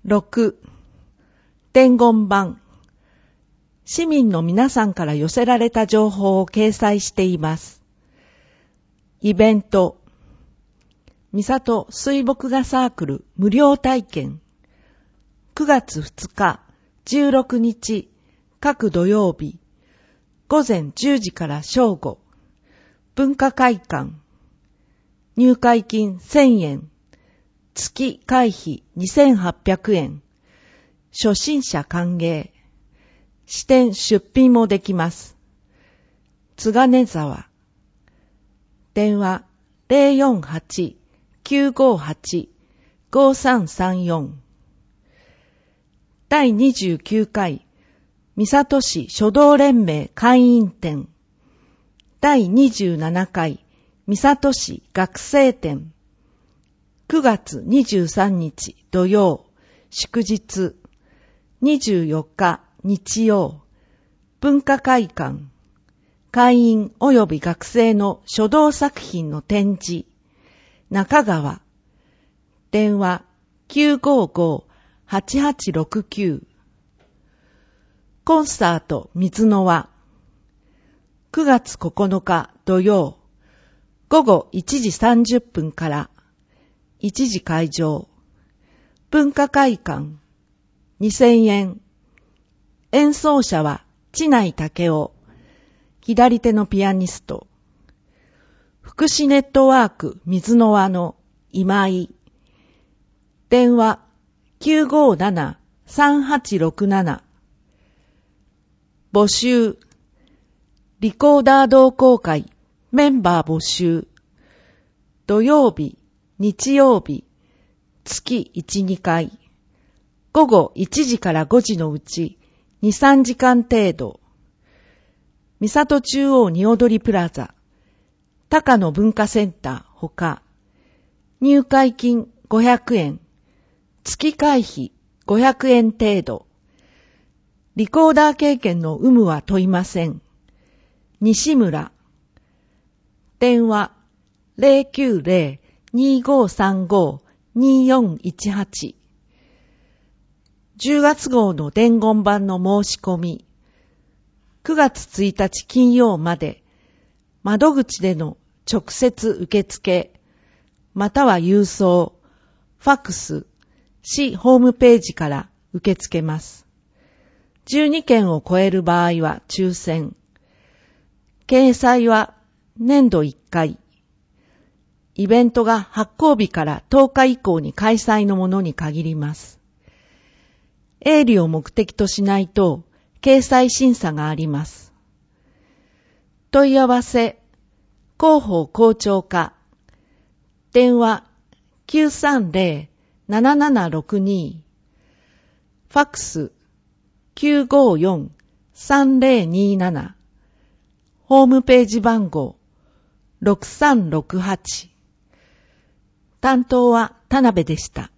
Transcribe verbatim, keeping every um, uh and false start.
ろく、伝言板。市民の皆さんから寄せられた情報を掲載しています。イベント。三郷水墨画サークル無料体験。くがつふつか、じゅうろくにち、各土曜日、ごぜんじゅうじから正午。文化会館。入会金せんえん。月会費にせんはっぴゃくえん。初心者歓迎。支店出品もできます。津金沢。電話 ゼロよんはち きゅうごはち ごさんさんよん。だいにじゅうきゅうかい三郷市書道連盟会員展。だいにじゅうななかい三郷市学生展。くがつにじゅうさんにち土曜、祝日。にじゅうよっか日曜、文化会館。会員及び学生の書道作品の展示。中川。電話 きゅうごご はちはちろくきゅう。コンサート水の輪。くがつここのか土曜、ごごいちじさんじゅっぷんからいちじ会場。文化会館にせんえん。演奏者は知内武雄。左手のピアニスト。福祉ネットワーク水の輪の今井。電話 きゅうごなな さんはちろくなな。募集。リコーダー同好会メンバー募集。土曜日、日曜日、月いち、にかい。ごごいちじからごじのうちに、さんじかん程度。三郷中央に踊りプラザ、高野文化センターほか、入会金ごひゃくえん、月会費ごひゃくえん程度。リコーダー経験の有無は問いません。西村。電話 ゼロきゅうゼロ にごさんご によんいちはち。じゅうがつ号の伝言板の申し込み。くがつついたち金曜まで、窓口での直接受付、または郵送、ファックス、市ホームページから受け付けます。じゅうにけんを超える場合は抽選。掲載は年度いっかい。イベントが発行日からとおか以降に開催のものに限ります。営利を目的としないと、掲載審査があります。問い合わせ、広報校長課。電話 きゅうさんゼロ ななななろくに。ファックス きゅうごよん さんゼロになな。ホームページ番号ろくさんろくはち。担当は田辺でした。